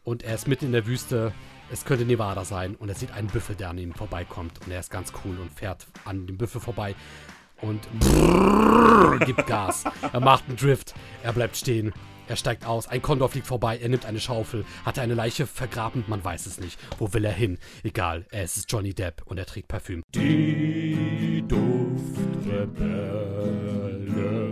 und er ist mitten in der Wüste. Es könnte Nevada sein und er sieht einen Büffel, der an ihm vorbeikommt. Und er ist ganz cool und fährt an dem Büffel vorbei und gibt Gas. Er macht einen Drift, er bleibt stehen, er steigt aus, ein Kondor fliegt vorbei, er nimmt eine Schaufel, hat er eine Leiche vergraben, man weiß es nicht. Wo will er hin? Egal, es ist Johnny Depp und er trägt Parfüm. Die Duftrebelle.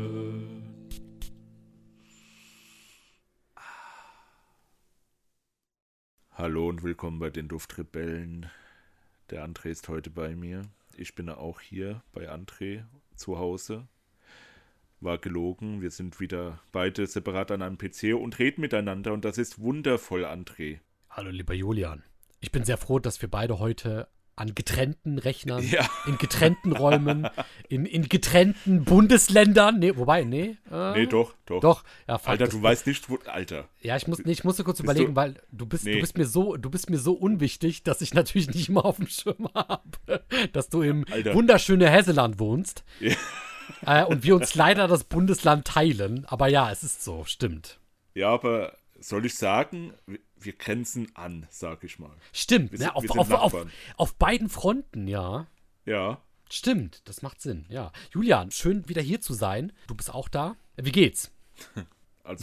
Hallo und willkommen bei den Duftrebellen. Der André ist heute bei mir. Ich bin auch hier bei André zu Hause. War gelogen. Wir sind wieder beide separat an einem PC und reden miteinander und das ist wundervoll, André. Hallo, lieber Julian. Ich bin sehr froh, dass wir beide heute an getrennten Rechnern, in getrennten Räumen, in getrennten Bundesländern, nee, Doch. Doch, ja, fuck, Alter, du weißt nicht, wo, Alter. Ja, ich musste kurz überlegen, weil du bist mir so unwichtig, dass ich natürlich nicht immer auf dem Schirm habe, dass du im wunderschönen Hesseland wohnst. Ja. Und wir uns leider das Bundesland teilen, aber ja, es ist so, stimmt. Ja, aber soll ich sagen, wir grenzen an, sag ich mal. Stimmt, wir sind auf beiden Fronten, ja. Ja. Stimmt, das macht Sinn, ja. Julian, schön wieder hier zu sein. Du bist auch da. Wie geht's? Also,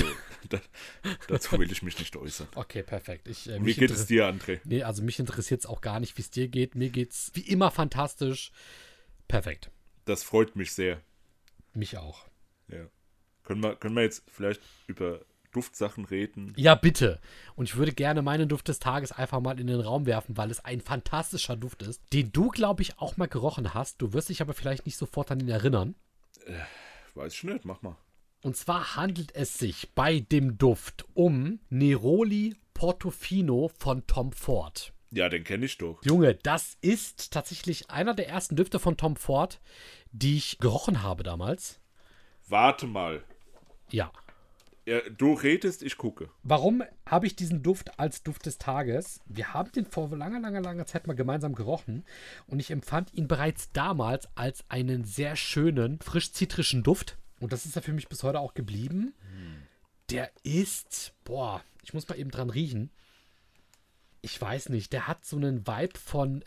dazu will ich mich nicht äußern. Okay, perfekt. Wie geht es dir, André? Nee, also mich interessiert es auch gar nicht, wie es dir geht. Mir geht's wie immer fantastisch. Perfekt. Das freut mich sehr. Mich auch. Ja. Können wir jetzt vielleicht über Duftsachen reden? Ja, bitte. Und ich würde gerne meinen Duft des Tages einfach mal in den Raum werfen, weil es ein fantastischer Duft ist, den du, glaube ich, auch mal gerochen hast. Du wirst dich aber vielleicht nicht sofort an ihn erinnern. Weiß ich nicht, mach mal. Und zwar handelt es sich bei dem Duft um Neroli Portofino von Tom Ford. Ja, den kenne ich doch. Junge, das ist tatsächlich einer der ersten Düfte von Tom Ford, die ich gerochen habe damals. Warte mal. Ja. Ja, du redest, ich gucke. Warum habe ich diesen Duft als Duft des Tages? Wir haben den vor langer Zeit mal gemeinsam gerochen und ich empfand ihn bereits damals als einen sehr schönen, frisch-zitrischen Duft. Und das ist ja für mich bis heute auch geblieben. Der ist, ich muss mal eben dran riechen. Ich weiß nicht, der hat so einen Vibe von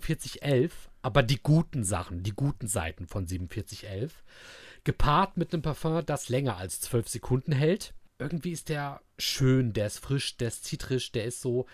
4711, aber die guten Sachen, die guten Seiten von 4711. Gepaart mit einem Parfum, das länger als 12 Sekunden hält. Irgendwie ist der schön, der ist frisch, der ist zitrisch, der ist so.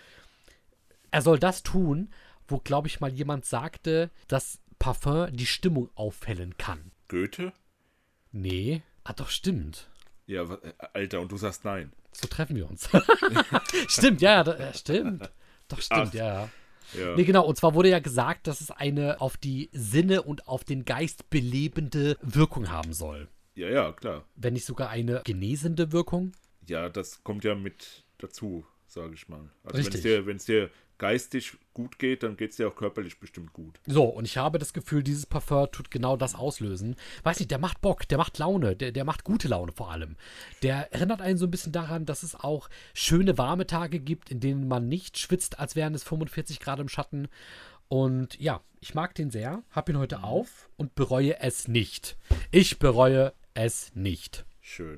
Er soll das tun, wo, glaube ich, mal jemand sagte, dass Parfum die Stimmung aufhellen kann. Goethe? Nee. Doch, stimmt. Ja, Alter, und du sagst nein. So treffen wir uns. Stimmt, stimmt. Doch, stimmt, ja. Ja. Nee, genau. Und zwar wurde ja gesagt, dass es eine auf die Sinne und auf den Geist belebende Wirkung haben soll. Ja, klar. Wenn nicht sogar eine genesende Wirkung. Ja, das kommt ja mit dazu, sage ich mal. Also Richtig. Wenn es dir geistig gut geht, dann geht es dir auch körperlich bestimmt gut. So, und ich habe das Gefühl, dieses Parfum tut genau das auslösen. Weiß nicht, der macht Bock, der macht Laune, der macht gute Laune vor allem. Der erinnert einen so ein bisschen daran, dass es auch schöne, warme Tage gibt, in denen man nicht schwitzt, als wären es 45 Grad im Schatten. Und ja, ich mag den sehr, hab ihn heute auf und bereue es nicht. Ich bereue es nicht. Schön.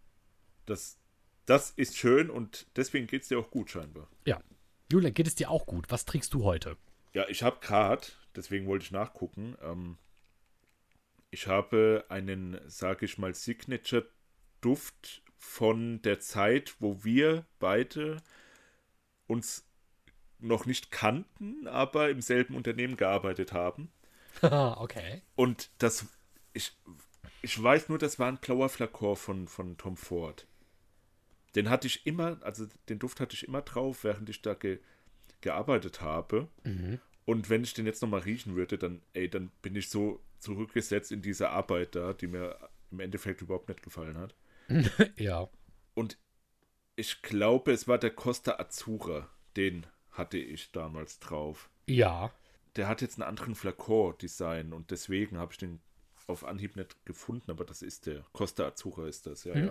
Das ist schön und deswegen geht es dir auch gut scheinbar. Ja. Julian, geht es dir auch gut? Was trägst du heute? Ja, ich habe gerade, deswegen wollte ich nachgucken, ich habe einen, sage ich mal, Signature-Duft von der Zeit, wo wir beide uns noch nicht kannten, aber im selben Unternehmen gearbeitet haben. Okay. Und ich weiß nur, das war ein blauer Flakon von Tom Ford. Den hatte ich immer, also den Duft hatte ich immer drauf, während ich da gearbeitet habe. Mhm. Und wenn ich den jetzt nochmal riechen würde, dann bin ich so zurückgesetzt in diese Arbeit da, die mir im Endeffekt überhaupt nicht gefallen hat. Ja. Und ich glaube, es war der Costa Azzurra, den hatte ich damals drauf. Ja. Der hat jetzt einen anderen Flakon-Design und deswegen habe ich den auf Anhieb nicht gefunden, aber das ist der. Costa Azzurra ist das, ja.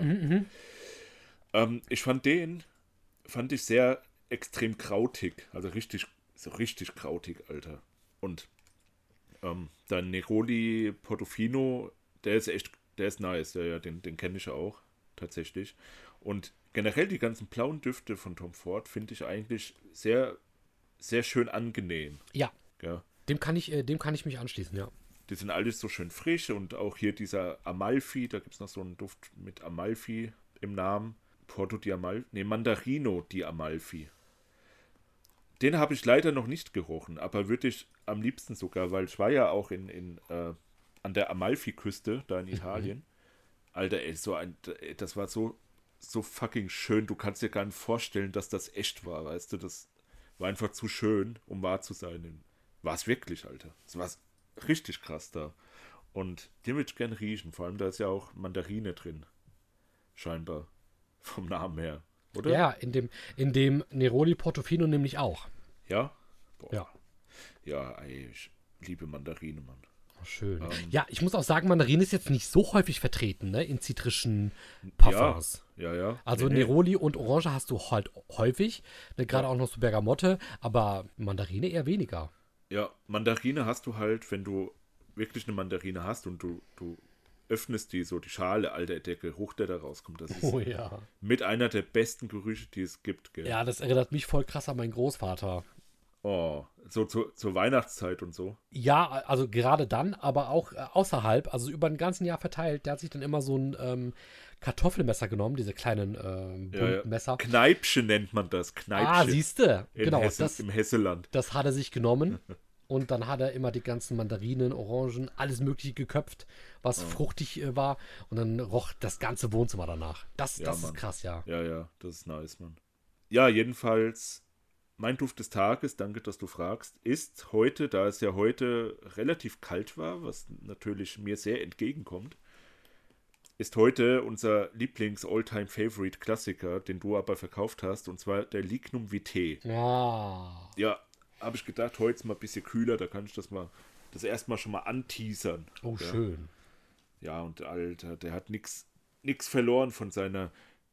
Ich fand ich sehr extrem krautig, also richtig krautig, Alter. Und der Neroli Portofino, der ist nice, ja, den kenne ich auch, tatsächlich. Und generell die ganzen blauen Düfte von Tom Ford finde ich eigentlich sehr, sehr schön angenehm. Ja, Ja. dem kann ich mich anschließen, ja. Die sind alles so schön frisch und auch hier dieser Amalfi, da gibt es noch so einen Duft mit Amalfi im Namen. Porto di Amalfi, nee, Mandarino di Amalfi. Den habe ich leider noch nicht gerochen, aber würde ich am liebsten sogar, weil ich war ja auch an der Amalfi-Küste, da in Italien. Alter, ey, das war so fucking schön. Du kannst dir gar nicht vorstellen, dass das echt war, weißt du? Das war einfach zu schön, um wahr zu sein. War es wirklich, Alter. Es war richtig krass da. Und den würde ich gerne riechen. Vor allem, da ist ja auch Mandarine drin. Scheinbar. Vom Namen her. Oder? Ja, in dem Neroli Portofino nämlich auch. Ja? Boah. Ja. Ja, ey, ich liebe Mandarine, Mann. Oh, schön. Ja, ich muss auch sagen, Mandarine ist jetzt nicht so häufig vertreten, ne? In zitrischen Parfums. Ja. Also Nee. Neroli und Orange hast du halt häufig, ne? Gerade auch noch so Bergamotte, aber Mandarine eher weniger. Ja, Mandarine hast du halt, wenn du wirklich eine Mandarine hast und du öffnest die Schale, Alter, der Geruch, der da rauskommt. Das ist Oh ja. mit einer der besten Gerüche, die es gibt, gell? Ja, das erinnert mich voll krass an meinen Großvater. Oh, so zur Weihnachtszeit und so. Ja, also gerade dann, aber auch außerhalb, also über ein ganzen Jahr verteilt. Der hat sich dann immer so ein Kartoffelmesser genommen, diese kleinen bunten Messer. Kneipchen nennt man das. Kneipchen. Siehste, genau. Im Hesseland. Das hat er sich genommen und dann hat er immer die ganzen Mandarinen, Orangen, alles Mögliche geköpft, was fruchtig war und dann roch das ganze Wohnzimmer danach. Das ist Mann. krass, ja. Ja, das ist nice, Mann. Ja, jedenfalls, mein Duft des Tages, danke, dass du fragst, ist heute, da es ja heute relativ kalt war, was natürlich mir sehr entgegenkommt, ist heute unser Lieblings-All-Time-Favorite-Klassiker, den du aber verkauft hast, und zwar der Lignum Vitae. Ja. Ja, habe ich gedacht, heute ist mal ein bisschen kühler, da kann ich das erstmal schon mal anteasern. Oh, ja. schön. Ja, und Alter, der hat nix verloren von seiner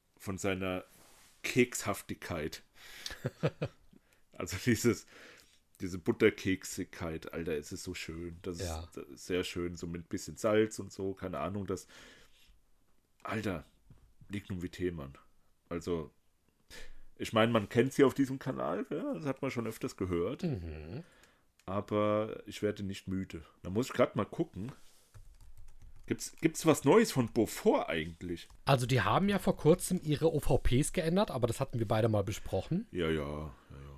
Kekshaftigkeit. Also diese Butterkeksigkeit, Alter, es ist so schön. Das ist sehr schön, so mit ein bisschen Salz und so, keine Ahnung, Alter, Lignum Vitae, Mann. Also, ich meine, man kennt sie auf diesem Kanal, ja, das hat man schon öfters gehört. Aber ich werde nicht müde. Da muss ich gerade mal gucken. Gibt's was Neues von Beaufort eigentlich? Also die haben ja vor kurzem ihre OVPs geändert, aber das hatten wir beide mal besprochen. Ja.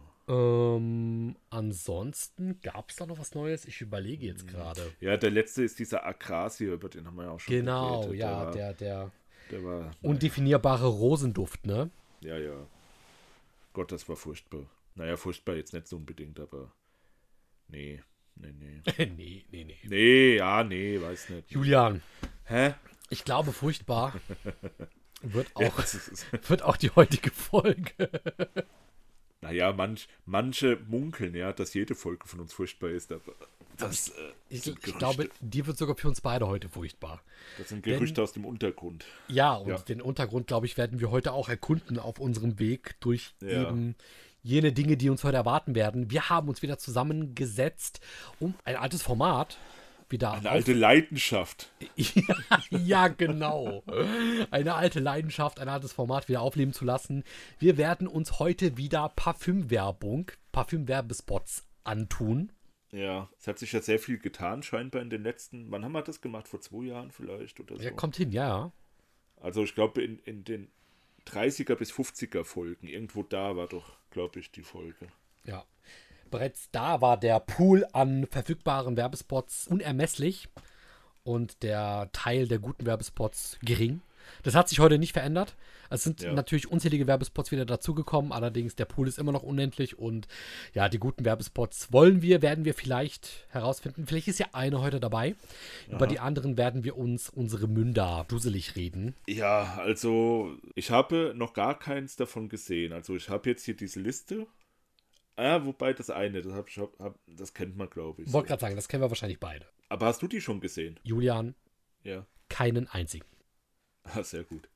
Ansonsten gab es da noch was Neues? Ich überlege jetzt gerade. Ja, der letzte ist dieser Akrasia, über den haben wir ja auch schon Genau, geredet. ja, Der war undefinierbare Rosenduft, ne? Ja. Gott, das war furchtbar. Naja, furchtbar jetzt nicht so unbedingt, aber nee. Nee. Nee, weiß nicht. Julian, Hä? ich glaube, furchtbar wird Ja, auch die heutige Folge. naja, manche munkeln ja, dass jede Folge von uns furchtbar ist, aber Ich sind Gerüchte. glaube, die wird sogar für uns beide heute furchtbar. Das sind Gerüchte aus dem Untergrund. Ja, und den Untergrund, glaube ich, werden wir heute auch erkunden auf unserem Weg durch eben jene Dinge, die uns heute erwarten werden. Wir haben uns wieder zusammengesetzt, um ein altes Format wieder Eine alte Leidenschaft. Ja, genau. Eine alte Leidenschaft, ein altes Format wieder aufleben zu lassen. Wir werden uns heute wieder Parfümwerbespots antun. Ja, es hat sich ja sehr viel getan, scheinbar in den letzten, wann haben wir das gemacht? Vor 2 Jahren vielleicht oder so? Ja, kommt hin, ja. Also ich glaube in den 30er bis 50er Folgen, irgendwo da war doch, glaube ich, die Folge. Ja. Bereits da war der Pool an verfügbaren Werbespots unermesslich und der Teil der guten Werbespots gering. Das hat sich heute nicht verändert. Es sind natürlich unzählige Werbespots wieder dazugekommen, allerdings der Pool ist immer noch unendlich und ja, die guten Werbespots werden wir vielleicht herausfinden. Vielleicht ist ja eine heute dabei. Über die anderen werden wir uns unsere Münder duselig reden. Ja, also ich habe noch gar keins davon gesehen. Also ich habe jetzt hier diese Liste. Wobei das eine, das kennt man, glaube ich. Ich wollte gerade sagen, das kennen wir wahrscheinlich beide. Aber hast du die schon gesehen? Julian, Ja. keinen einzigen. Sehr gut.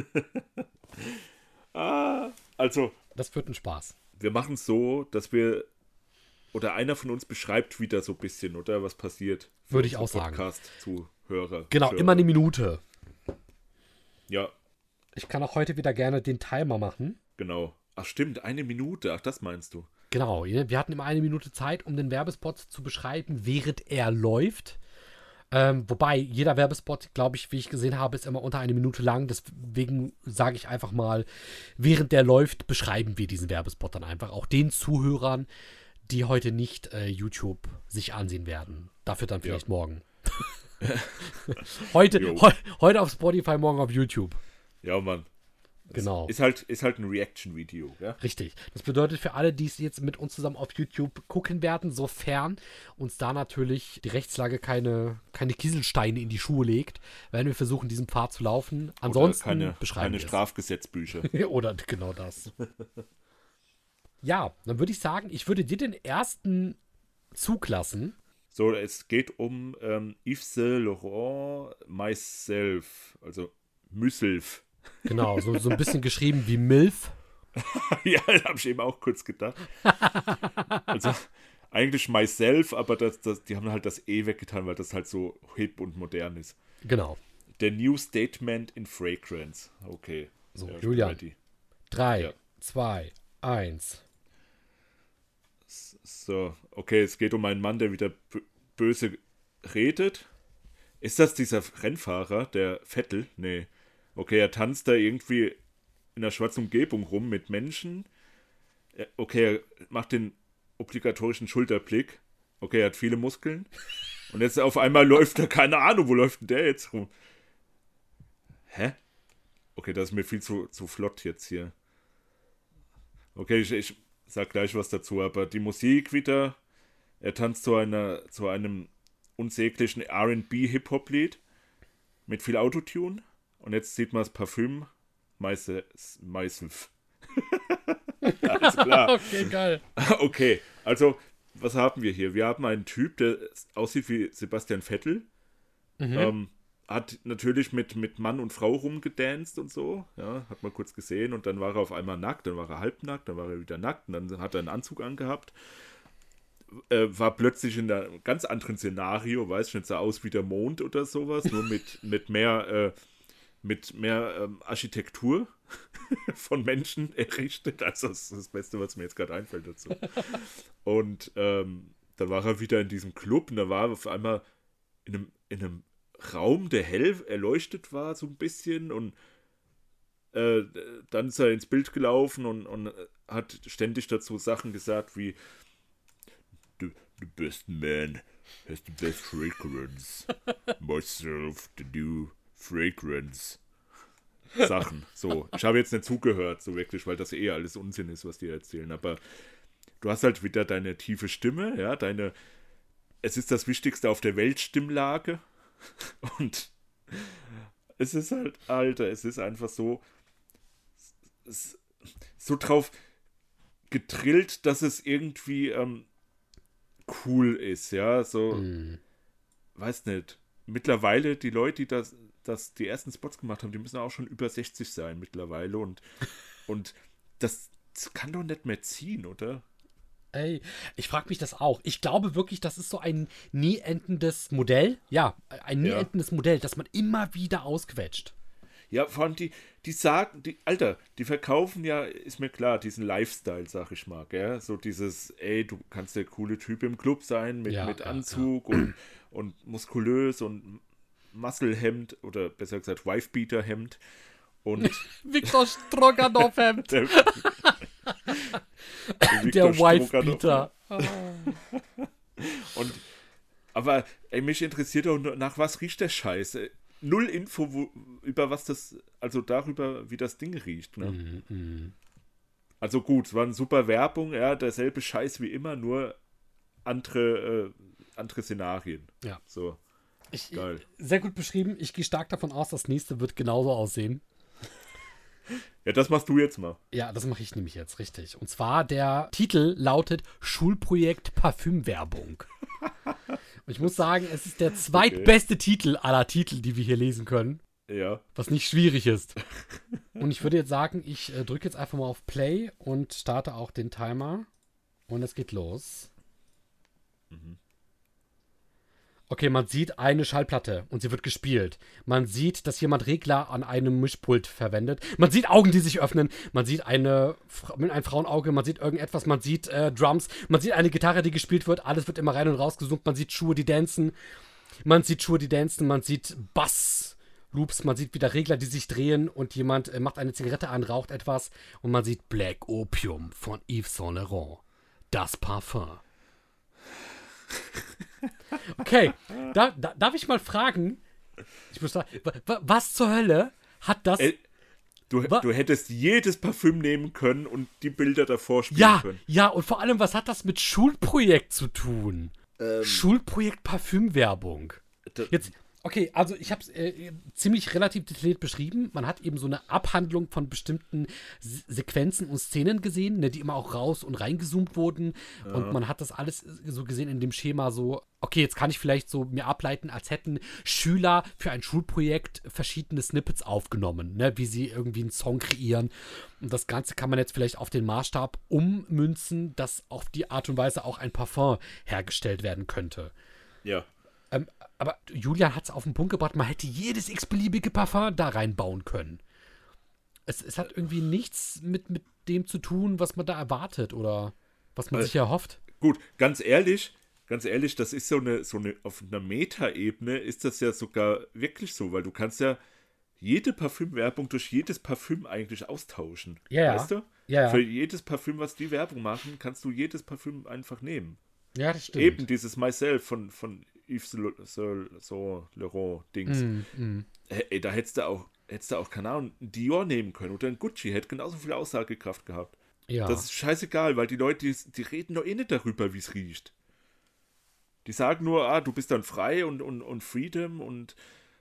Also, Das wird ein Spaß. wir machen es so, dass oder einer von uns beschreibt wieder so ein bisschen, oder was passiert. Würde ich auch sagen. Podcast-Zuhörer. Genau, immer eine Minute. Ja. Ich kann auch heute wieder gerne den Timer machen. Genau. Ach stimmt, 1 Minute. Ach, das meinst du. Genau, wir hatten immer 1 Minute Zeit, um den Werbespot zu beschreiben, während er läuft. Wobei jeder Werbespot, glaube ich, wie ich gesehen habe, ist immer unter 1 Minute lang. Deswegen sage ich einfach mal, während der läuft, beschreiben wir diesen Werbespot dann einfach. Auch den Zuhörern, die heute nicht YouTube sich ansehen werden. Dafür dann vielleicht morgen. heute auf Spotify, morgen auf YouTube. Ja, Mann. Genau. Ist halt ein Reaction-Video, ja? Richtig. Das bedeutet für alle, die es jetzt mit uns zusammen auf YouTube gucken werden, sofern uns da natürlich die Rechtslage keine Kieselsteine in die Schuhe legt, werden wir versuchen, diesen Pfad zu laufen. Ansonsten beschreiben wir keine Strafgesetzbücher. Oder genau das. Ja, dann würde ich sagen, ich würde dir den ersten Zug lassen. So, es geht um Yves Saint Laurent Myself, also Myself. Genau, so ein bisschen geschrieben wie Milf. Ja, da habe ich eben auch kurz gedacht. Also eigentlich Myself, aber die haben halt das E weggetan, weil das halt so hip und modern ist. Genau. The New Statement in Fragrance. Okay. So, ja, Julian. 3, 2, 1. So, okay, es geht um einen Mann, der wieder böse redet. Ist das dieser Rennfahrer, der Vettel? Nee. Okay, er tanzt da irgendwie in einer schwarzen Umgebung rum mit Menschen. Okay, er macht den obligatorischen Schulterblick. Okay, er hat viele Muskeln. Und jetzt auf einmal läuft er, keine Ahnung, wo läuft denn der jetzt rum? Hä? Okay, das ist mir viel zu flott jetzt hier. Okay, ich sag gleich was dazu, aber die Musik wieder. Er tanzt zu einem unsäglichen R&B-Hip-Hop-Lied mit viel Autotune. Und jetzt sieht man das Parfüm Myself. Alles klar. Okay, geil. Okay, also, was haben wir hier? Wir haben einen Typ, der aussieht wie Sebastian Vettel. Hat natürlich mit Mann und Frau rumgedanced und so. Ja, hat man kurz gesehen. Und dann war er auf einmal nackt, dann war er halbnackt, dann war er wieder nackt. Und dann hat er einen Anzug angehabt. War plötzlich in einem ganz anderen Szenario, weiß ich nicht, sah aus wie der Mond oder sowas, nur mit mehr Architektur von Menschen errichtet. Also das ist das Beste, was mir jetzt gerade einfällt dazu. Und dann war er wieder in diesem Club und da war er auf einmal in einem Raum, der hell erleuchtet war, so ein bisschen. Und dann ist er ins Bild gelaufen und hat ständig dazu Sachen gesagt wie The best man has the best fragrance. Myself, the new fragrance. Sachen. So, ich habe jetzt nicht zugehört, so wirklich, weil das eh alles Unsinn ist, was die erzählen. Aber du hast halt wieder deine tiefe Stimme, ja, es ist das Wichtigste auf der Welt Stimmlage. Und es ist halt, Alter, es ist einfach so drauf gedrillt, dass es irgendwie cool ist, ja, so, weiß nicht. Mittlerweile, die Leute, die die ersten Spots gemacht haben, die müssen auch schon über 60 sein mittlerweile und das kann doch nicht mehr ziehen, oder? Ey, ich frage mich das auch. Ich glaube wirklich, das ist so ein nie endendes Modell. Ja, ein nie endendes Modell, das man immer wieder ausquetscht. Ja, vor allem die sagen, die verkaufen ja, ist mir klar, diesen Lifestyle, sag ich mal, gell? So dieses, ey, du kannst der coole Typ im Club sein, mit Anzug und muskulös und Muskelhemd oder besser gesagt Wifebeater-Hemd und Viktor Stroganoff-Hemd. Der Wifebeater. Aber ey, mich interessiert doch, nach was riecht der Scheiß? Null Info über was das, also darüber, wie das Ding riecht. Ne? Also gut, es war eine super Werbung, ja, derselbe Scheiß wie immer, nur andere Szenarien. Ja. So. Geil. Sehr gut beschrieben. Ich gehe stark davon aus, das nächste wird genauso aussehen. Ja, das machst du jetzt mal. Ja, das mache ich nämlich jetzt, richtig. Und zwar, der Titel lautet Schulprojekt Parfümwerbung. Und ich muss sagen, es ist der zweitbeste Titel aller Titel, die wir hier lesen können. Ja. Was nicht schwierig ist. Und ich würde jetzt sagen, ich drücke jetzt einfach mal auf Play und starte auch den Timer. Und es geht los. Okay, man sieht eine Schallplatte und sie wird gespielt. Man sieht, dass jemand Regler an einem Mischpult verwendet. Man sieht Augen, die sich öffnen. Man sieht ein Frauenauge. Man sieht irgendetwas. Man sieht Drums. Man sieht eine Gitarre, die gespielt wird. Alles wird immer rein und raus gesummt. Man sieht Schuhe, die dancen. Man sieht Bass-Loops. Man sieht wieder Regler, die sich drehen. Und jemand macht eine Zigarette an, raucht etwas. Und man sieht Black Opium von Yves Saint Laurent. Das Parfum. Okay, darf ich mal fragen, ich muss sagen, was zur Hölle hat das... Du hättest jedes Parfüm nehmen können und die Bilder davor spielen können. Ja, und vor allem, was hat das mit Schulprojekt zu tun? Schulprojekt Parfümwerbung. Jetzt, okay, also ich habe es ziemlich relativ detailliert beschrieben. Man hat eben so eine Abhandlung von bestimmten Sequenzen und Szenen gesehen, ne, die immer auch raus und reingezoomt wurden. Ja. Und man hat das alles so gesehen in dem Schema so, okay, jetzt kann ich vielleicht so mir ableiten, als hätten Schüler für ein Schulprojekt verschiedene Snippets aufgenommen, ne, wie sie irgendwie einen Song kreieren. Und das Ganze kann man jetzt vielleicht auf den Maßstab ummünzen, dass auf die Art und Weise auch ein Parfum hergestellt werden könnte. Ja. Aber Julian hat es auf den Punkt gebracht, man hätte jedes x-beliebige Parfum da reinbauen können. Es hat irgendwie nichts mit dem zu tun, was man da erwartet oder was man sich erhofft. Gut, ganz ehrlich, das ist so eine auf einer Meta-Ebene ist das ja sogar wirklich so, weil du kannst ja jede Parfümwerbung durch jedes Parfüm eigentlich austauschen. Ja. Weißt du? Ja. Für jedes Parfüm, was die Werbung machen, kannst du jedes Parfüm einfach nehmen. Ja, das stimmt. Eben dieses Myself von Yves Saint Laurent-Dings. Ey, da hättest du auch, keine Ahnung, ein Dior nehmen können oder ein Gucci, hätte genauso viel Aussagekraft gehabt. Ja. Das ist scheißegal, weil die Leute, die reden doch eh nicht darüber, wie es riecht. Die sagen nur, du bist dann frei und Freedom und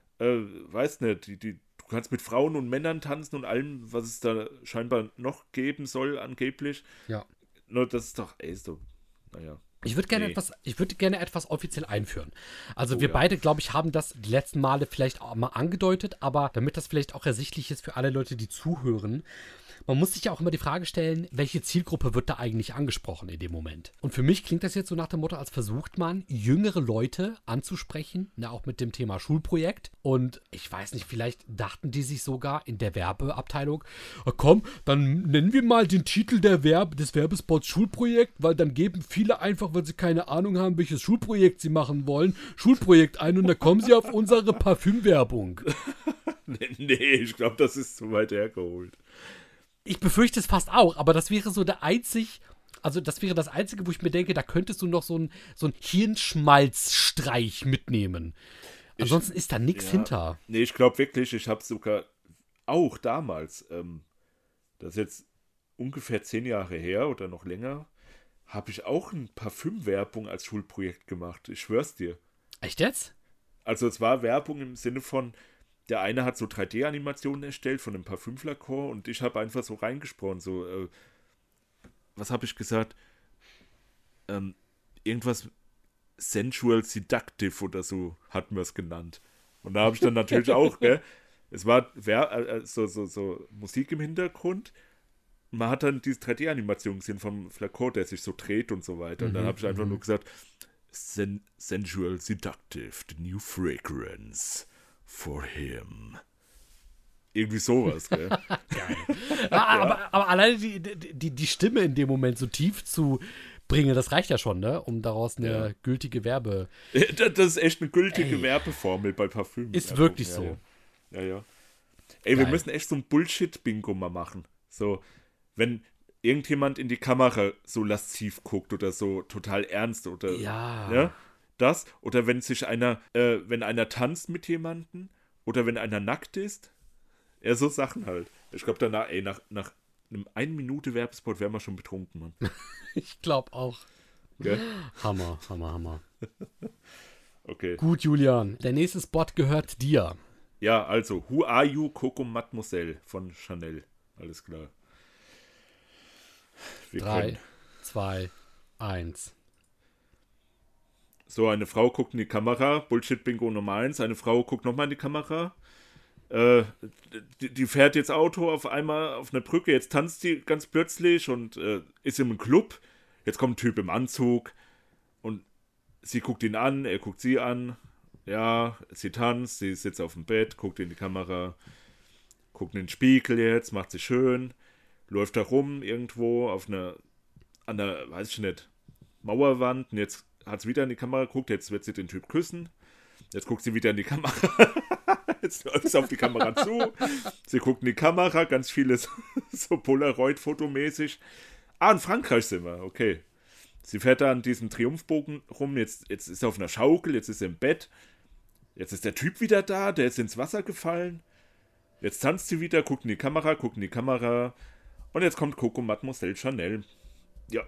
weiß nicht, du kannst mit Frauen und Männern tanzen und allem, was es da scheinbar noch geben soll, angeblich. Ja. Nur das ist doch, naja. Ich würde gerne etwas offiziell einführen. Also wir beide, glaube ich, haben das die letzten Male vielleicht auch mal angedeutet, aber damit das vielleicht auch ersichtlich ist für alle Leute, die zuhören, man muss sich ja auch immer die Frage stellen, welche Zielgruppe wird da eigentlich angesprochen in dem Moment? Und für mich klingt das jetzt so nach dem Motto, als versucht man, jüngere Leute anzusprechen, auch mit dem Thema Schulprojekt. Und ich weiß nicht, vielleicht dachten die sich sogar in der Werbeabteilung, komm, dann nennen wir mal den Titel des Werbespots Schulprojekt, weil dann geben viele einfach, weil sie keine Ahnung haben, welches Schulprojekt sie machen wollen, Schulprojekt ein und dann kommen sie auf unsere Parfümwerbung. Nee, ich glaube, das ist zu weit hergeholt. Ich befürchte es fast auch, aber das wäre so das Einzige, wo ich mir denke, da könntest du noch so ein Hirnschmalzstreich mitnehmen. Ansonsten ist da nichts hinter. Nee, ich glaube wirklich, ich habe sogar auch damals, das ist jetzt ungefähr 10 Jahre her oder noch länger, habe ich auch eine Parfümwerbung als Schulprojekt gemacht. Ich schwör's dir. Echt jetzt? Also es war Werbung im Sinne von, der eine hat so 3D-Animationen erstellt von einem Parfümflakon und ich habe einfach so reingesprochen, so, was habe ich gesagt? Irgendwas sensual seductive oder so hatten wir es genannt. Und da habe ich dann natürlich auch, gell, es war so Musik im Hintergrund. Man hat dann diese 3D-Animation gesehen vom Flakon, der sich so dreht und so weiter. Und dann habe ich einfach nur gesagt, sensual seductive, the new fragrance for him. Irgendwie sowas, gell? Geil. Aber alleine die Stimme in dem Moment so tief zu bringen, das reicht ja schon, ne? Um daraus eine gültige Werbe... Das ist echt eine gültige Werbeformel bei Parfüm. Ist wirklich so. Ja. Ey, wir müssen echt so ein Bullshit-Bingo mal machen. So, wenn irgendjemand in die Kamera so lasziv guckt oder so total ernst oder... Ja. Das, oder wenn einer tanzt mit jemandem oder wenn einer nackt ist. Ja, so Sachen halt. Ich glaube danach, nach einem 1 Minute Werbespot wären wir schon betrunken, Mann. Ich glaube auch. Okay. Hammer. Okay. Gut, Julian. Der nächste Spot gehört dir. Ja, also, Who Are You, Coco Mademoiselle von Chanel. Alles klar. 3, 2, 1. So, eine Frau guckt in die Kamera. Bullshit-Bingo Nummer 1. Eine Frau guckt nochmal in die Kamera. Die fährt jetzt Auto auf einmal auf einer Brücke. Jetzt tanzt die ganz plötzlich und ist im Club. Jetzt kommt ein Typ im Anzug und sie guckt ihn an, er guckt sie an. ja, sie tanzt, sie sitzt auf dem Bett, guckt in die Kamera, guckt in den Spiegel jetzt, macht sie schön, läuft da rum irgendwo an der, weiß ich nicht, Mauerwand und jetzt hat sie wieder in die Kamera geguckt, jetzt wird sie den Typ küssen, jetzt guckt sie wieder in die Kamera, jetzt läuft sie auf die Kamera zu, sie guckt in die Kamera, ganz vieles so Polaroid-Fotomäßig. In Frankreich sind wir, okay. Sie fährt da an diesem Triumphbogen rum, jetzt ist sie auf einer Schaukel, jetzt ist sie im Bett, jetzt ist der Typ wieder da, der ist ins Wasser gefallen, jetzt tanzt sie wieder, guckt in die Kamera und jetzt kommt Coco Mademoiselle Chanel. Ja,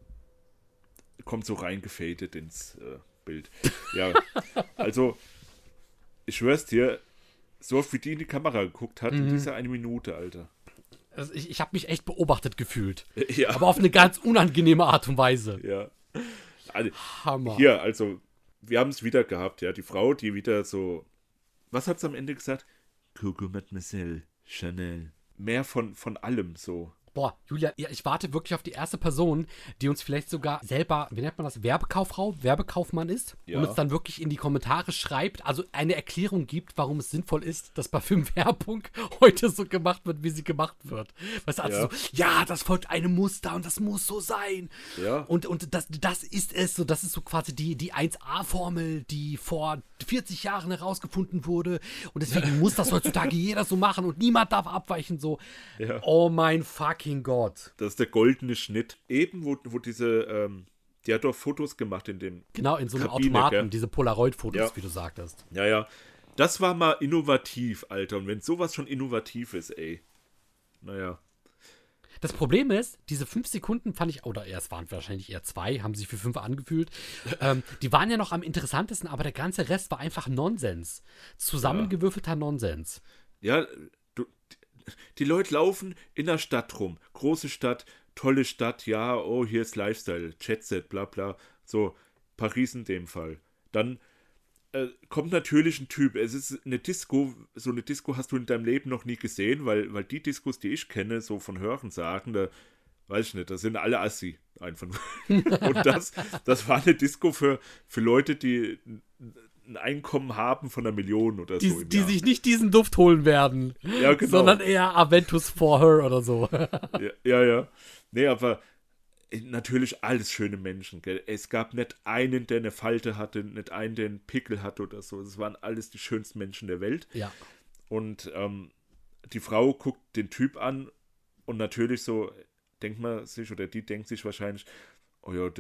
kommt so reingefadet ins Bild. Ja, also, ich schwör's dir, so oft wie die in die Kamera geguckt hat, in dieser 1 Minute, Alter. Also ich habe mich echt beobachtet gefühlt. Ja. Aber auf eine ganz unangenehme Art und Weise. Ja. Also, Hammer. hier, also, wir haben es wieder gehabt, ja. Die Frau, die wieder so. Was hat sie am Ende gesagt? Coco Mademoiselle Chanel. Mehr von allem so. Boah, Julia, ja, ich warte wirklich auf die erste Person, die uns vielleicht sogar selber, wie nennt man das, Werbekaufmann ist Ja. und uns dann wirklich in die Kommentare schreibt, also eine Erklärung gibt, warum es sinnvoll ist, dass Parfümwerbung heute so gemacht wird, wie sie gemacht wird. Weißt du, also Ja. so, ja, das folgt einem Muster und das muss so sein. Ja. Und das ist es, so, das ist so quasi die 1A-Formel, die vor 40 Jahren herausgefunden wurde und deswegen muss das heutzutage jeder so machen und niemand darf abweichen, so. Ja. Oh mein fucking Gott. Das ist der goldene Schnitt. Eben, wo diese, die hat doch Fotos gemacht in dem. Genau, in so einem Kabine, Automaten, gell? diese Polaroid-Fotos, Ja. wie du sagtest. Ja, ja. Das war mal innovativ, Alter. Und wenn sowas schon innovativ ist, ey. Naja. Das Problem ist, diese 5 Sekunden fand ich, oder es waren wahrscheinlich eher 2, haben sich für 5 angefühlt. Die waren ja noch am interessantesten, aber der ganze Rest war einfach Nonsens. Zusammengewürfelter Nonsens. Ja, die Leute laufen in der Stadt rum. Große Stadt, tolle Stadt, ja, oh, hier ist Lifestyle, Jetset, bla bla. So, Paris in dem Fall. Dann kommt natürlich ein Typ. Es ist eine Disco, so eine Disco hast du in deinem Leben noch nie gesehen, weil die Diskos, die ich kenne, so von Hören sagen, da weiß ich nicht, da sind alle Assi einfach. Und das war eine Disco für Leute, die ein Einkommen haben von 1 Million oder so im Die Jahr. sich nicht diesen Duft holen werden, Ja, genau. sondern eher Aventus for her oder so. Ja. Nee, aber natürlich alles schöne Menschen, gell? Es gab nicht einen, der eine Falte hatte, nicht einen, der einen Pickel hatte oder so. Es waren alles die schönsten Menschen der Welt. Ja. Und die Frau guckt den Typ an und natürlich so denkt man sich, oder die denkt sich wahrscheinlich, oh ja,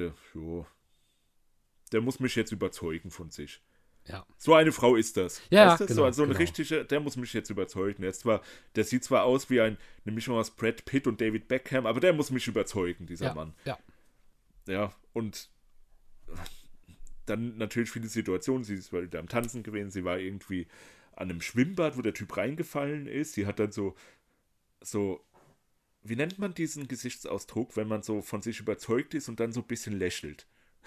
der muss mich jetzt überzeugen von sich. Ja. So eine Frau ist das. Ja, weißt du? genau, So ein genau. richtiger, der muss mich jetzt überzeugen. Der sieht zwar aus wie eine Mischung aus Brad Pitt und David Beckham, aber der muss mich überzeugen, dieser Ja. Mann. Ja. Ja, und dann natürlich viele Situationen. Sie ist wieder am Tanzen gewesen, sie war irgendwie an einem Schwimmbad, wo der Typ reingefallen ist. Sie hat dann so, wie nennt man diesen Gesichtsausdruck, wenn man so von sich überzeugt ist und dann so ein bisschen lächelt?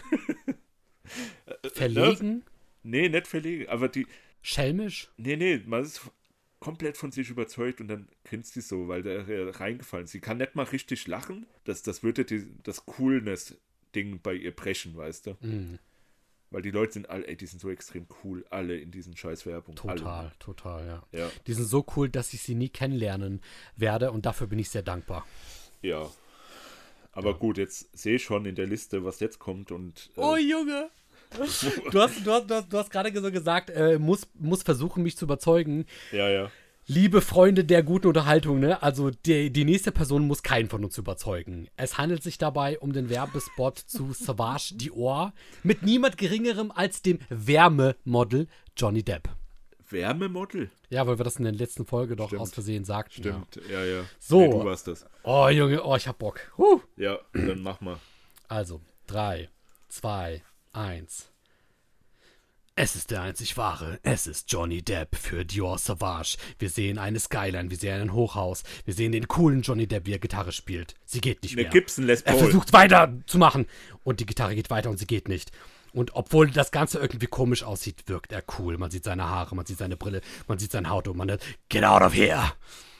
Verlegen? Nee, nicht verlegen, aber Schelmisch? Nee, man ist komplett von sich überzeugt und dann grinst sie so, weil der reingefallen ist. Sie kann nicht mal richtig lachen. Das würde das Coolness-Ding bei ihr brechen, weißt du? Mhm. Weil die Leute sind alle, die sind so extrem cool, alle in diesen scheiß Werbung. Total, ja. Ja. Die sind so cool, dass ich sie nie kennenlernen werde und dafür bin ich sehr dankbar. Ja. Aber gut, jetzt sehe ich schon in der Liste, was jetzt kommt und. Oh, Junge! Du hast gerade so gesagt, muss versuchen, mich zu überzeugen. Ja. Liebe Freunde der guten Unterhaltung, ne? Also die nächste Person muss keinen von uns überzeugen. Es handelt sich dabei um den Werbespot zu Sauvage Dior mit niemand Geringerem als dem Wärmemodel Johnny Depp. Wärmemodel? Ja, weil wir das in der letzten Folge doch Stimmt. aus Versehen sagten. Stimmt, ja. So. Nee, du warst das. Oh, Junge, ich hab Bock. Ja, dann mach mal. Also, 3, 2, 1. Es ist der einzig wahre. Es ist Johnny Depp für Dior Sauvage. Wir sehen eine Skyline, wir sehen ein Hochhaus. Wir sehen den coolen Johnny Depp, wie er Gitarre spielt. Sie geht nicht Eine mehr. Gibson Les Er Paul. versucht weiterzumachen. Und die Gitarre geht weiter und sie geht nicht. Und obwohl das Ganze irgendwie komisch aussieht, wirkt er cool. Man sieht seine Haare, man sieht seine Brille, man sieht sein Auto. Man hört, get out of here.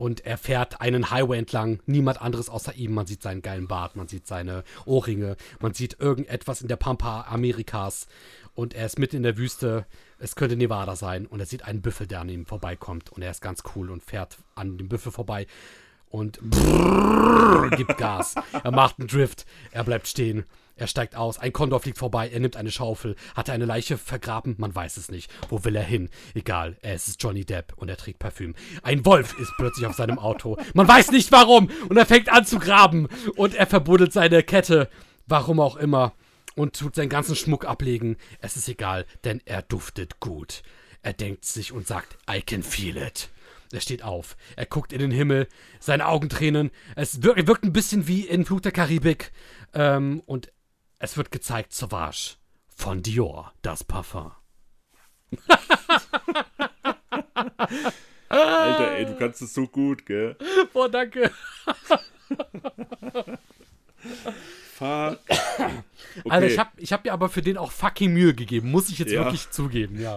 Und er fährt einen Highway entlang, niemand anderes außer ihm. Man sieht seinen geilen Bart, man sieht seine Ohrringe, man sieht irgendetwas in der Pampa Amerikas. Und er ist mitten in der Wüste, es könnte Nevada sein. Und er sieht einen Büffel, der an ihm vorbeikommt. Und er ist ganz cool und fährt an dem Büffel vorbei. Und gibt Gas. Er macht einen Drift, er bleibt stehen. Er steigt aus, ein Kondor fliegt vorbei, er nimmt eine Schaufel, hat er eine Leiche vergraben? Man weiß es nicht. Wo will er hin? Egal, es ist Johnny Depp und er trägt Parfüm. Ein Wolf ist plötzlich auf seinem Auto. Man weiß nicht warum und er fängt an zu graben und er verbuddelt seine Kette, warum auch immer, und tut seinen ganzen Schmuck ablegen. Es ist egal, denn er duftet gut. Er denkt sich und sagt, I can feel it. Er steht auf, er guckt in den Himmel, seine Augen tränen. Es wirkt ein bisschen wie in Fluch der Karibik und es wird gezeigt, Sauvage von Dior, das Parfum. Alter, ey, du kannst es so gut, gell? Boah, danke. Fuck. Okay. Alter, ich hab mir aber für den auch fucking Mühe gegeben, muss ich jetzt wirklich zugeben, ja.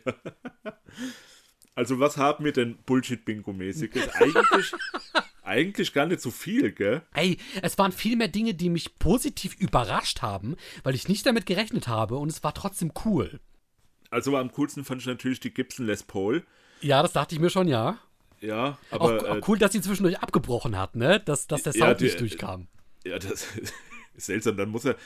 Also was haben wir denn Bullshit-Bingo-mäßiges? Eigentlich gar nicht so viel, gell? Ey, es waren viel mehr Dinge, die mich positiv überrascht haben, weil ich nicht damit gerechnet habe und es war trotzdem cool. Also am coolsten fand ich natürlich die Gibson Les Paul. Ja, das dachte ich mir schon, ja. Ja, aber... Auch cool, dass sie zwischendurch abgebrochen hat, ne? Dass der Sound nicht durchkam. Ja, das ist seltsam. Dann muss er,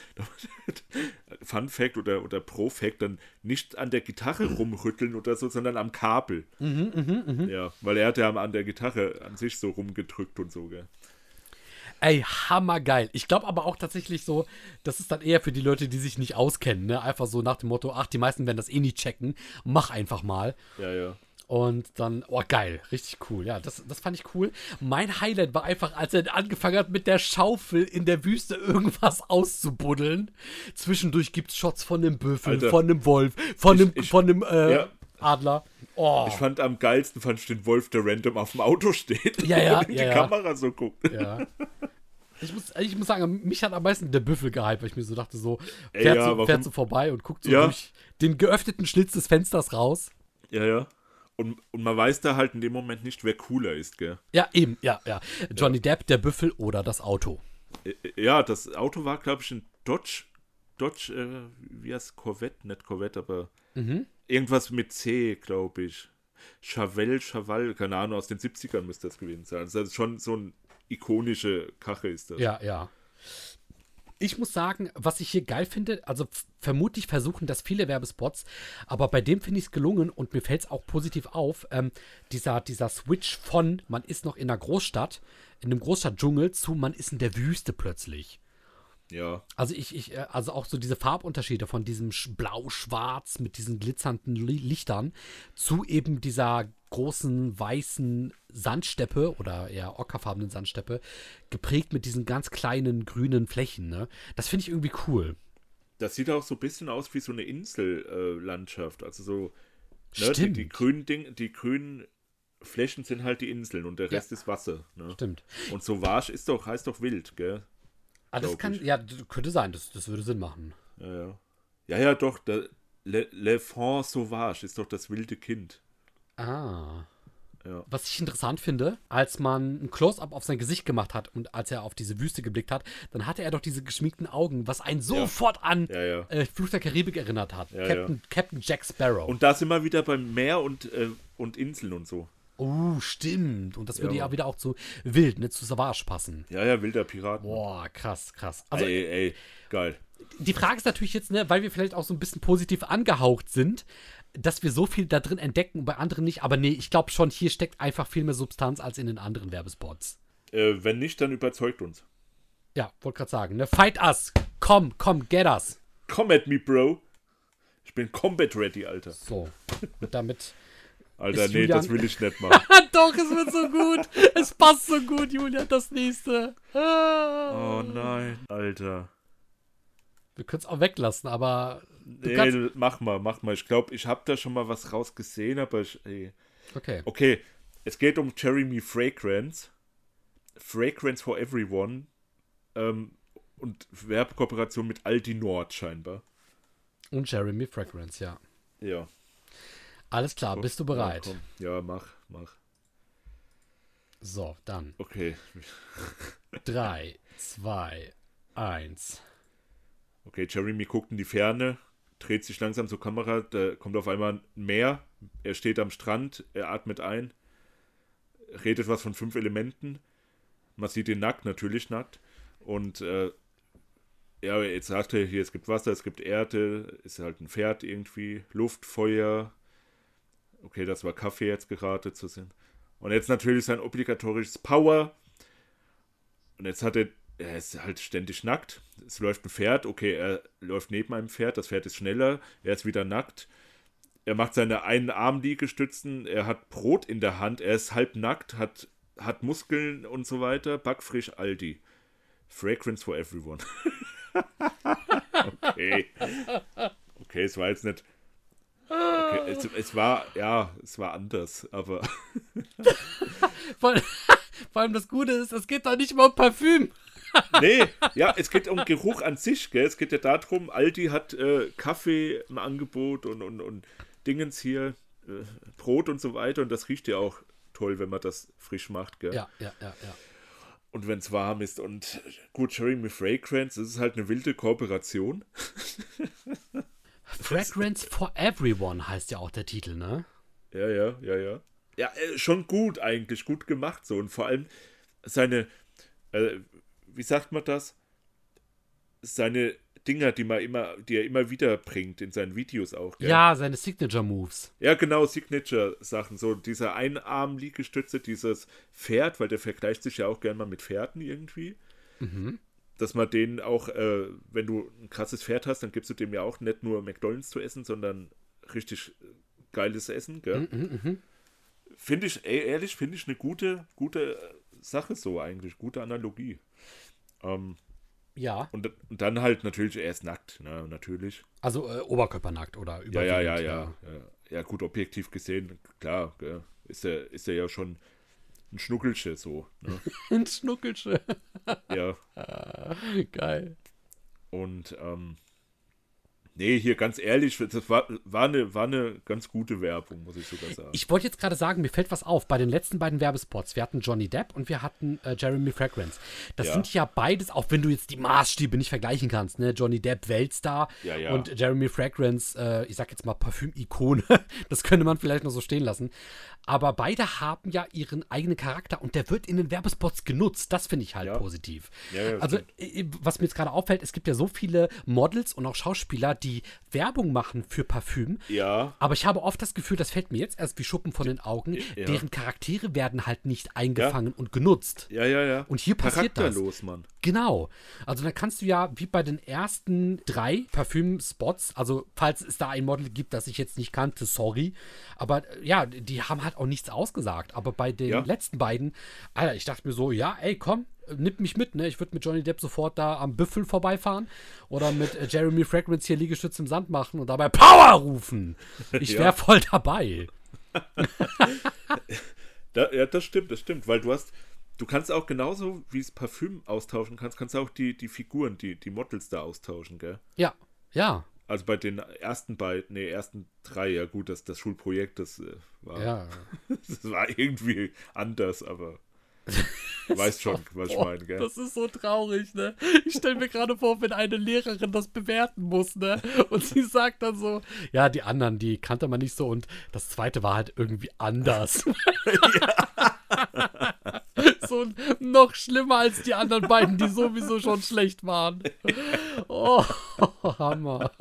Fun Fact oder Pro-Fact, dann nicht an der Gitarre rumrütteln oder so, sondern am Kabel. Ja, weil er hat ja an der Gitarre an sich so rumgedrückt und so, gell. Ey, hammergeil. Ich glaube aber auch tatsächlich so, das ist dann eher für die Leute, die sich nicht auskennen, ne? Einfach so nach dem Motto, ach, die meisten werden das eh nie checken. Mach einfach mal. Ja. Und dann, oh geil, richtig cool. Ja, das fand ich cool. Mein Highlight war einfach, als er angefangen hat, mit der Schaufel in der Wüste irgendwas auszubuddeln. Zwischendurch gibt's Shots von einem Büffel, Alter, von einem Wolf, von einem Adler. Oh. Ich fand am geilsten den Wolf, der random auf dem Auto steht Ja, und in die Kamera so guckt. Ja. Ich muss sagen, mich hat am meisten der Büffel gehypt, weil ich mir so dachte, so, fährt so vorbei und guckt so durch den geöffneten Schlitz des Fensters raus. Ja. Und man weiß da halt in dem Moment nicht, wer cooler ist, gell? Ja, eben, ja. Johnny Depp, der Büffel oder das Auto. Ja, das Auto war, glaube ich, ein Dodge, wie heißt Corvette? Nicht Corvette, aber irgendwas mit C, glaube ich. Chaval, keine Ahnung, aus den 70ern müsste das gewesen sein. Also das ist schon so eine ikonische Karre ist das. Ja. Ich muss sagen, was ich hier geil finde, also vermutlich versuchen das viele Werbespots, aber bei dem finde ich es gelungen und mir fällt es auch positiv auf, dieser Switch von, man ist noch in einer Großstadt, in einem Großstadtdschungel zu, man ist in der Wüste plötzlich. Ja. Also also auch so diese Farbunterschiede von diesem Blau-Schwarz mit diesen glitzernden Lichtern zu eben dieser großen weißen Sandsteppe oder eher ockerfarbenen Sandsteppe, geprägt mit diesen ganz kleinen grünen Flächen, ne? Das finde ich irgendwie cool. Das sieht auch so ein bisschen aus wie so eine Insellandschaft. Also so, Stimmt. Ne, die grünen Flächen sind halt die Inseln und der Rest ist Wasser. Ne? Stimmt. Und Sauvage heißt doch wild, gell? Das könnte sein, das würde Sinn machen. Ja, doch, L'Enfant Sauvage ist doch das wilde Kind. Ah. Ja. Was ich interessant finde, als man ein Close-Up auf sein Gesicht gemacht hat und als er auf diese Wüste geblickt hat, dann hatte er doch diese geschminkten Augen, was einen sofort an Fluch der Karibik erinnert hat. Captain Jack Sparrow. Und da sind wir wieder beim Meer und Inseln und so. Oh, stimmt. Und das würde ja wieder auch zu wild, ne, zu Sauvage passen. Ja, wilder Piraten. Boah, krass. Also, ey, geil. Die Frage ist natürlich jetzt, ne, weil wir vielleicht auch so ein bisschen positiv angehaucht sind, dass wir so viel da drin entdecken und bei anderen nicht. Aber nee, ich glaube schon, hier steckt einfach viel mehr Substanz als in den anderen Werbespots. Wenn nicht, dann überzeugt uns. Ja, wollte gerade sagen, ne? Fight us! Komm, get us! Come at me, Bro! Ich bin combat ready, Alter. So, und damit... Alter, nee, das will ich nicht machen. Doch, es wird so gut. Es passt so gut, Julian, das nächste. Oh nein, Alter. Wir können es auch weglassen, aber... Mach mal. Ich glaube, ich habe da schon mal was rausgesehen, aber Okay, es geht um Jeremy Fragrance. Fragrance for Everyone. Und Werbekooperation mit Aldi Nord scheinbar. Und Jeremy Fragrance, ja. Ja. Alles klar, bist du bereit? Ja, mach. So, dann. Okay. 3, 2, 1. Okay, Jeremy guckt in die Ferne, dreht sich langsam zur Kamera, da kommt auf einmal ein Meer, er steht am Strand, er atmet ein, redet was von 5 Elementen, man sieht ihn nackt, natürlich nackt, und ja, jetzt sagt er hier, es gibt Wasser, es gibt Erde, ist halt ein Pferd irgendwie, Luft, Feuer, okay, das war Kaffee jetzt gerade zu sehen, und jetzt natürlich sein obligatorisches Power, und jetzt hat er ist halt ständig nackt. Es läuft ein Pferd, okay, er läuft neben einem Pferd, das Pferd ist schneller, er ist wieder nackt. Er macht seine einen Arm-Liegestützen, er hat Brot in der Hand, er ist halb nackt, hat Muskeln und so weiter. Backfrisch Aldi. Fragrance for everyone. Okay. Okay, es war jetzt nicht. Okay, es war anders, aber. Vor allem das Gute ist, es geht doch nicht mal um Parfüm. Nee, ja, es geht um Geruch an sich, gell? Es geht ja darum, Aldi hat Kaffee im Angebot und Dingens hier, Brot und so weiter, und das riecht ja auch toll, wenn man das frisch macht, gell? Ja. Und wenn es warm ist, und gut, Jeremy Fragrance, das ist halt eine wilde Kooperation. Fragrance for Everyone heißt ja auch der Titel, ne? Ja. Ja, schon gut eigentlich, gut gemacht so, und vor allem seine, wie sagt man das? Seine Dinger, die er immer wieder bringt in seinen Videos auch. Gell? Ja, seine Signature Moves. Ja, genau, Signature-Sachen. So dieser Einarm-Liegestütze, dieses Pferd, weil der vergleicht sich ja auch gerne mal mit Pferden irgendwie. Mhm. Dass man denen auch, wenn du ein krasses Pferd hast, dann gibst du dem ja auch nicht nur McDonald's zu essen, sondern richtig geiles Essen, gell? Finde ich, ehrlich, eine gute Sache so eigentlich, gute Analogie. Ja. Und dann halt natürlich, er ist nackt, ne, natürlich. Also oberkörpernackt oder überwiegend. Ja. Ja, gut, objektiv gesehen, klar, gell, ist er ja schon ein Schnuckelche so. Ne? Ein Schnuckelche. Ja. Geil. Und, nee, hier ganz ehrlich, das war eine ganz gute Werbung, muss ich sogar sagen. Ich wollte jetzt gerade sagen, mir fällt was auf. Bei den letzten beiden Werbespots, wir hatten Johnny Depp und wir hatten Jeremy Fragrance. Das sind ja beides, auch wenn du jetzt die Maßstäbe nicht vergleichen kannst, ne? Johnny Depp, Weltstar, und Jeremy Fragrance, ich sag jetzt mal Parfüm-Ikone. Das könnte man vielleicht noch so stehen lassen. Aber beide haben ja ihren eigenen Charakter und der wird in den Werbespots genutzt. Das finde ich halt positiv. Ja, also, was mir jetzt gerade auffällt, es gibt ja so viele Models und auch Schauspieler, die Werbung machen für Parfüm. Ja. Aber ich habe oft das Gefühl, das fällt mir jetzt erst wie Schuppen von den Augen, deren Charaktere werden halt nicht eingefangen und genutzt. Ja. Und hier passiert das. Charakterlos, Mann. Genau. Also dann kannst du ja, wie bei den ersten 3 Parfüm-Spots, also falls es da ein Model gibt, das ich jetzt nicht kannte, sorry, aber ja, die haben halt auch nichts ausgesagt. Aber bei den letzten beiden, Alter, ich dachte mir so, ja, ey, komm, nimm mich mit, ne? Ich würde mit Johnny Depp sofort da am Büffel vorbeifahren oder mit Jeremy Fragrance hier Liegestütze im Sand machen und dabei Power rufen. Ich wäre voll dabei. Das stimmt, weil du kannst auch genauso, wie es Parfüm austauschen kannst du auch die Figuren, die Models da austauschen, gell? Ja. Also bei den ersten 3, ja gut, das Schulprojekt, das war das war irgendwie anders, aber du weißt schon, was ich meine, gell? Das ist so traurig, ne? Ich stelle mir gerade vor, wenn eine Lehrerin das bewerten muss, ne? Und sie sagt dann so, ja, die anderen, die kannte man nicht so und das zweite war halt irgendwie anders. So noch schlimmer als die anderen beiden, die sowieso schon schlecht waren. Oh, Hammer.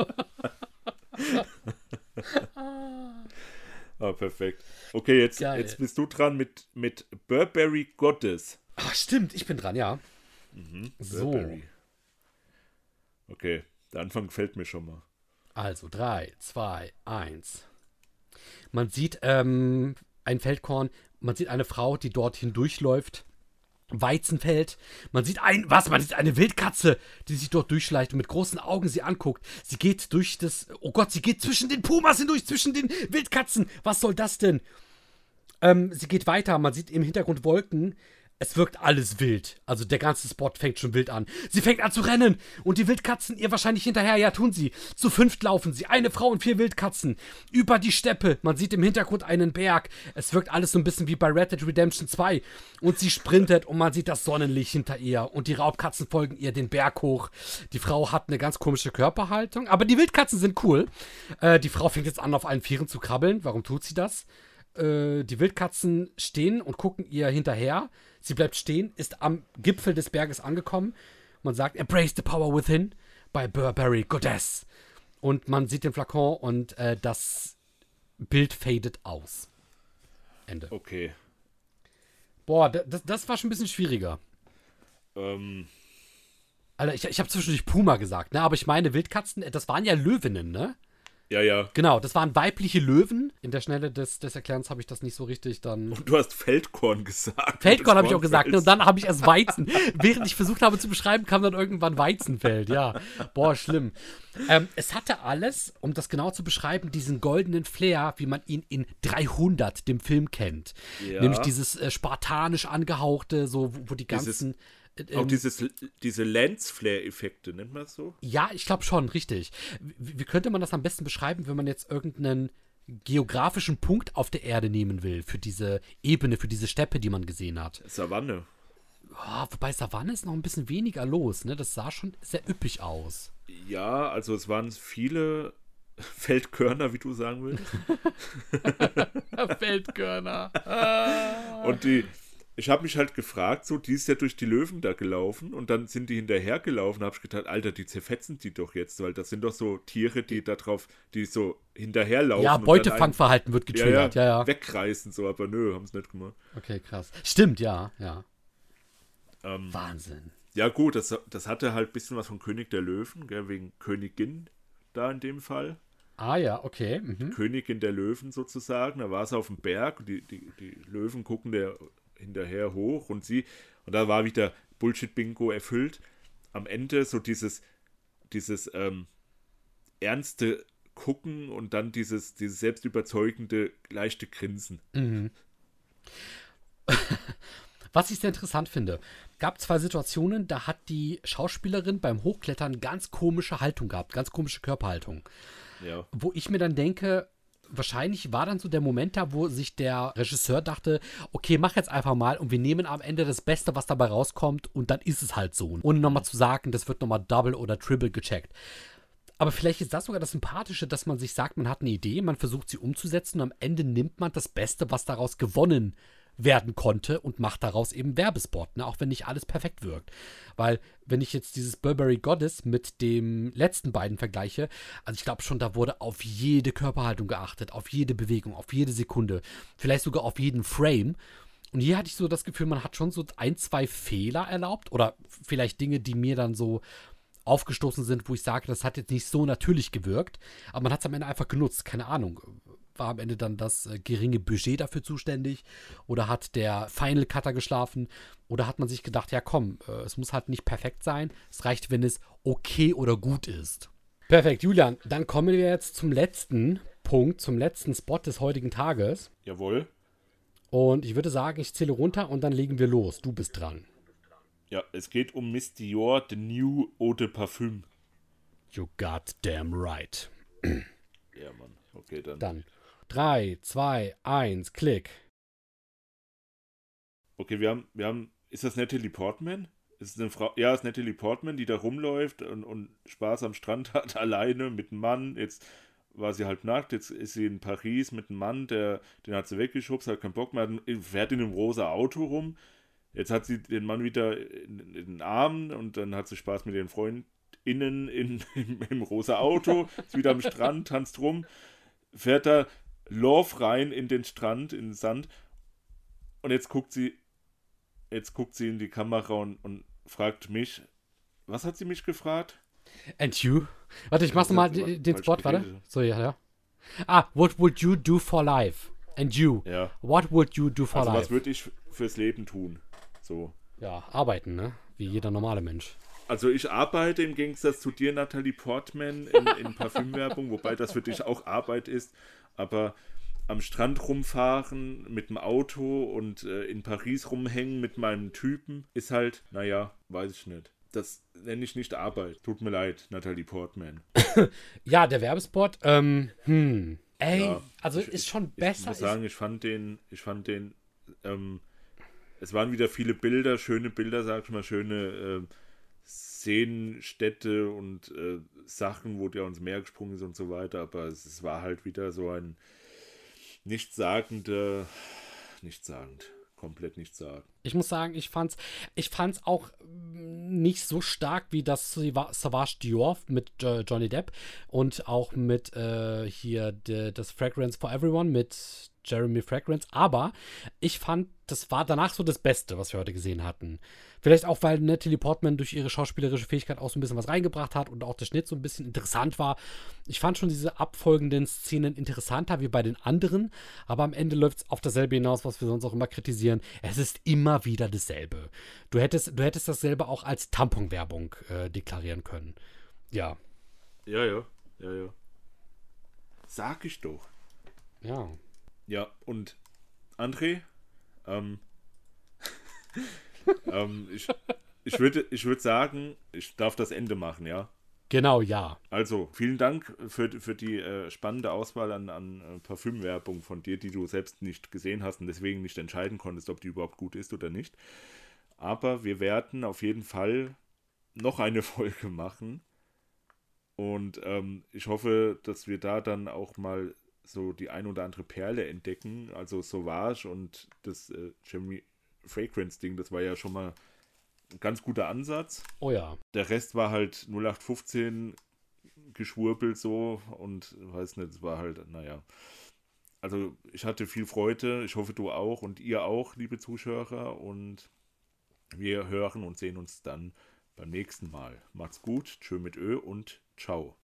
Perfekt. Okay, jetzt bist du dran mit Burberry Goddess. Ach, stimmt, ich bin dran, ja. So. Burberry. Okay, der Anfang gefällt mir schon mal. Also 3, 2, 1. Man sieht ein Feldkorn, man sieht eine Frau, die dort hindurchläuft. Weizenfeld. Man sieht eine Wildkatze, die sich dort durchschleicht und mit großen Augen sie anguckt. Sie geht sie geht zwischen den Pumas hindurch, zwischen den Wildkatzen. Was soll das denn? Sie geht weiter, man sieht im Hintergrund Wolken. Es wirkt alles wild. Also der ganze Spot fängt schon wild an. Sie fängt an zu rennen und die Wildkatzen ihr wahrscheinlich hinterher. Ja, tun sie. Zu 5 laufen sie. Eine Frau und 4 Wildkatzen. Über die Steppe. Man sieht im Hintergrund einen Berg. Es wirkt alles so ein bisschen wie bei Red Dead Redemption 2. Und sie sprintet und man sieht das Sonnenlicht hinter ihr. Und die Raubkatzen folgen ihr den Berg hoch. Die Frau hat eine ganz komische Körperhaltung. Aber die Wildkatzen sind cool. Die Frau fängt jetzt an, auf allen Vieren zu krabbeln. Warum tut sie das? Die Wildkatzen stehen und gucken ihr hinterher. Sie bleibt stehen, ist am Gipfel des Berges angekommen. Man sagt, embrace the power within bei Burberry Goddess. Und man sieht den Flakon und das Bild fadet aus. Ende. Okay. Boah, das war schon ein bisschen schwieriger. Ähm, Alter, ich habe zwischendurch Puma gesagt, ne? Aber ich meine, Wildkatzen, das waren ja Löwinnen, ne? ja. Genau, das waren weibliche Löwen. In der Schnelle des Erklärens habe ich das nicht so richtig dann... Und du hast Feldkorn gesagt. Feldkorn habe ich auch gesagt. Ne? Und dann habe ich erst Weizen. Während ich versucht habe zu beschreiben, kam dann irgendwann Weizenfeld. Ja, boah, schlimm. Es hatte alles, um das genau zu beschreiben, diesen goldenen Flair, wie man ihn in 300, dem Film, kennt. Ja. Nämlich dieses spartanisch angehauchte, so wo die ganzen... Auch diese Lens-Flare-Effekte, nennt man das so? Ja, ich glaube schon, richtig. Wie könnte man das am besten beschreiben, wenn man jetzt irgendeinen geografischen Punkt auf der Erde nehmen will, für diese Ebene, für diese Steppe, die man gesehen hat? Savanne. Oh, wobei Savanne ist noch ein bisschen weniger los, ne? Das sah schon sehr üppig aus. Ja, also es waren viele Feldkörner, wie du sagen willst. Feldkörner. Und ich habe mich halt gefragt, so, die ist ja durch die Löwen da gelaufen und dann sind die hinterhergelaufen, habe ich gedacht, Alter, die zerfetzen die doch jetzt, weil das sind doch so Tiere, die so hinterherlaufen. Ja, Beutefangverhalten wird getriggert, ja. Wegreißen so, aber nö, haben es nicht gemacht. Okay, krass. Stimmt, ja. Wahnsinn. Ja gut, das hatte halt ein bisschen was von König der Löwen, gell, wegen Königin da in dem Fall. Ah ja, okay. Mhm. Königin der Löwen sozusagen, da war sie auf dem Berg und die Löwen gucken der hinterher hoch und da war wieder Bullshit-Bingo erfüllt. Am Ende so dieses ernste Gucken und dann dieses selbstüberzeugende, leichte Grinsen. Mhm. Was ich sehr interessant finde, gab 2 Situationen, da hat die Schauspielerin beim Hochklettern ganz komische Haltung gehabt, ganz komische Körperhaltung. Ja. Wo ich mir dann denke, wahrscheinlich war dann so der Moment da, wo sich der Regisseur dachte, okay, mach jetzt einfach mal und wir nehmen am Ende das Beste, was dabei rauskommt und dann ist es halt so. Ohne nochmal zu sagen, das wird nochmal double oder triple gecheckt. Aber vielleicht ist das sogar das Sympathische, dass man sich sagt, man hat eine Idee, man versucht sie umzusetzen und am Ende nimmt man das Beste, was daraus gewonnen werden konnte und macht daraus eben Werbespot, ne? Auch wenn nicht alles perfekt wirkt. Weil, wenn ich jetzt dieses Burberry Goddess mit dem letzten beiden vergleiche, also ich glaube schon, da wurde auf jede Körperhaltung geachtet, auf jede Bewegung, auf jede Sekunde, vielleicht sogar auf jeden Frame. Und hier hatte ich so das Gefühl, man hat schon so 1, 2 Fehler erlaubt oder vielleicht Dinge, die mir dann so aufgestoßen sind, wo ich sage, das hat jetzt nicht so natürlich gewirkt, aber man hat es am Ende einfach genutzt, keine Ahnung. War am Ende dann das geringe Budget dafür zuständig oder hat der Final Cutter geschlafen oder hat man sich gedacht, ja komm, es muss halt nicht perfekt sein, es reicht, wenn es okay oder gut ist. Perfekt, Julian, dann kommen wir jetzt zum letzten Punkt, zum letzten Spot des heutigen Tages. Jawohl. Und ich würde sagen, ich zähle runter und dann legen wir los. Du bist dran. Ja, es geht um Miss Dior, The New Eau de Parfum. You goddamn right. Ja, Mann. Okay, Dann 3, 2, 1, Klick. Okay, wir haben, ist das Natalie Portman? Ist es eine Frau? Ja, ist Natalie Portman, die da rumläuft und Spaß am Strand hat, alleine mit einem Mann. Jetzt war sie halt nackt, jetzt ist sie in Paris mit einem Mann, den hat sie weggeschubst, hat keinen Bock mehr, fährt in einem rosa Auto rum. Jetzt hat sie den Mann wieder in den Armen und dann hat sie Spaß mit ihren FreundInnen im rosa Auto, ist wieder am Strand, tanzt rum, fährt da Love rein in den Strand, in den Sand und jetzt guckt sie in die Kamera und fragt mich, was hat sie mich gefragt? And you? Warte, ich mach's nochmal den Spot, warte. So, ja. What would you do for life? And you? Ja. What would you do for life? Was würde ich fürs Leben tun? So. Ja, arbeiten, ne? Wie jeder normale Mensch. Also ich arbeite im Gegensatz zu dir, Natalie Portman, in Parfümwerbung, wobei das für dich auch Arbeit ist. Aber am Strand rumfahren mit dem Auto und in Paris rumhängen mit meinem Typen ist halt, naja, weiß ich nicht. Das nenne ich nicht Arbeit. Tut mir leid, Natalie Portman. Ja, der Werbespot, ey, Ja, also ist schon ich besser. muss sagen, ich fand den, es waren wieder viele Bilder, schöne Bilder, sag ich mal, schöne Szenen, Städte und Sachen, wo der ins Meer gesprungen ist und so weiter, aber es war halt wieder so ein nichtssagend, komplett nichtssagend. Ich muss sagen, ich fand's auch nicht so stark wie das Savage Dior mit Johnny Depp und auch mit hier das Fragrance for Everyone mit Jeremy Fragrance, aber ich fand, das war danach so das Beste, was wir heute gesehen hatten. Vielleicht auch, weil Natalie Portman durch ihre schauspielerische Fähigkeit auch so ein bisschen was reingebracht hat und auch der Schnitt so ein bisschen interessant war. Ich fand schon diese abfolgenden Szenen interessanter wie bei den anderen, aber am Ende läuft es auf dasselbe hinaus, was wir sonst auch immer kritisieren. Es ist immer wieder dasselbe. Du hättest dasselbe auch als Tamponwerbung deklarieren können. Ja. Ja. Sag ich doch. Ja. Ja, und André, ähm, ich würde sagen, ich darf das Ende machen, ja. Genau, ja. Also, vielen Dank für die spannende Auswahl an Parfümwerbung von dir, die du selbst nicht gesehen hast und deswegen nicht entscheiden konntest, ob die überhaupt gut ist oder nicht. Aber wir werden auf jeden Fall noch eine Folge machen und ich hoffe, dass wir da dann auch mal so die ein oder andere Perle entdecken. Also Sauvage und das Jeremy Fragrance-Ding, das war ja schon mal ein ganz guter Ansatz. Oh ja. Der Rest war halt 0815 geschwurbelt so und weiß nicht, es war halt, naja. Also ich hatte viel Freude, ich hoffe du auch und ihr auch, liebe Zuschauer, und wir hören und sehen uns dann beim nächsten Mal. Macht's gut, tschö mit Ö und ciao.